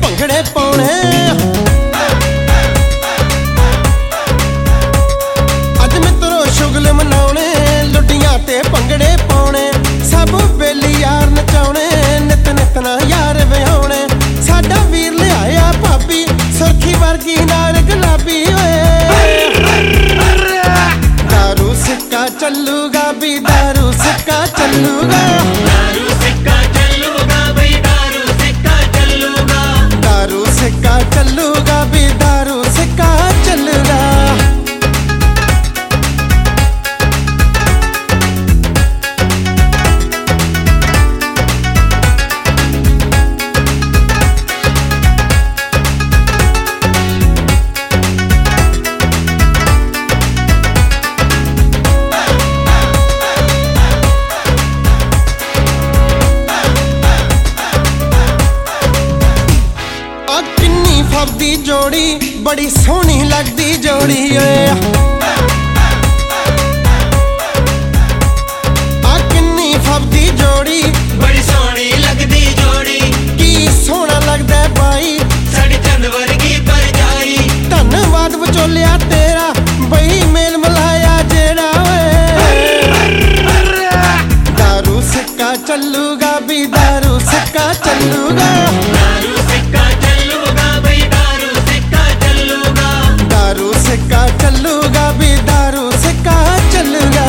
ਭੰਗੜੇ ਪਾਉਣੇ। ਅੱਜ ਮਿੱਤਰੋ ਸ਼ੁਗਲ ਮਨਾਉਣੇ, ਲੁੱਡੀਆਂ ਤੇ ਭੰਗੜੇ ਪਾਉਣੇ। ਸਭ ਬੇਲੀ ਯਾਰ ਨਚਾਉਣੇ, ਨਿਤ ਨਿਤ ਨਾ ਯਾਰ ਵਿਆਹੁਣੇ। ਸਾਡਾ ਵੀਰ ਲਿਆਇਆ ਭਾਬੀ, ਸੁਰਖੀ ਵਰਗੀ ਨਾਲ ਗੁਲਾਬੀ ਓਏ। दारू सिक्का चलूगा भी, दारू सिक्का चलूगा, दारू सिक्का चलूगा भाई, दारू सिक्का चलूगा, दारू सिक्का चलूगा भी, दारू सिक्का चलूगा। फबदी जोड़ी बड़ी सोहनी लगदी जोड़ी ओए। आ किन्नी फबदी जोड़ी बड़ी सोहनी लगदी जोड़ी। की सोहना लगदा बाई साडी चंद वर्गी परजाई। धन्नवाद विचोलिया तेरा बई मेल मिलाया जेड़ा ओए। दारू सिक्का चलूगा भी, दारू सिक्का चलूगा, दारू सिक्का चलूगा भाई, दारू सिक्का चलूगा, दारू सिक्का चलूगा भी, दारू सिक्का चलूगा।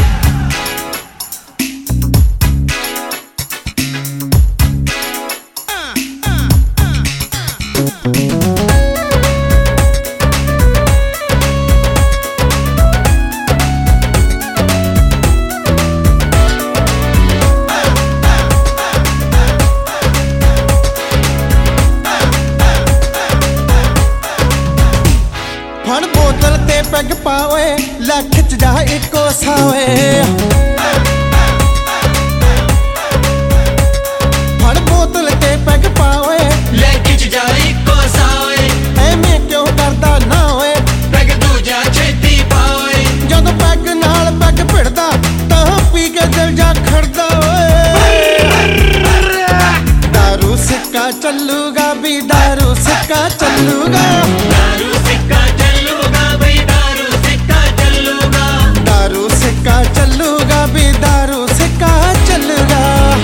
फड़ बोतल ते पैग पावे, लै खिच जा इको सावे। फड़ बोतल ते पैग पावे, ले खिच जा इको सावे। एवें क्यों करदा ना होए, पैग दूजा छेती पावे। जदों पैग नाल पैग भिड़दा तां पी के दिल जा खड़दा ओए। दारू सिक्का चलूगा भी, दारू सिक्का चलूगा, दारू सिक्का चलूगा भाई, दारू सिक्का चलूगा, दारू सिक्का चलूगा भी, दारू सिक्का चलूगा।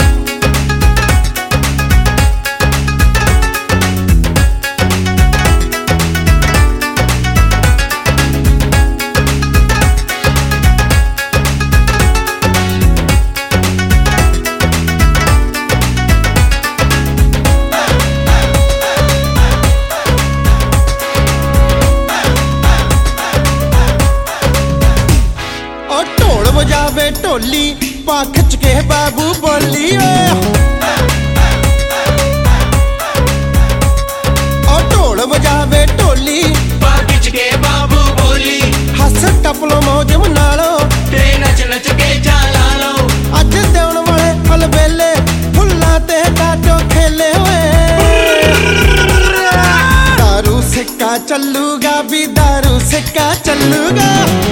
बजावे ढोली पा खिच के बाबू बोली और ढोल बजावे ढोली पा खिच के बाबू बोली। हस टप लो मौज मना लो, ते नच नच के चाला लो। अज देउण वाले अलबेले फुल्लां ते डाटो खेले होए। दारू सिक्का चलूगा भी, दारू सिक्का चलूगा।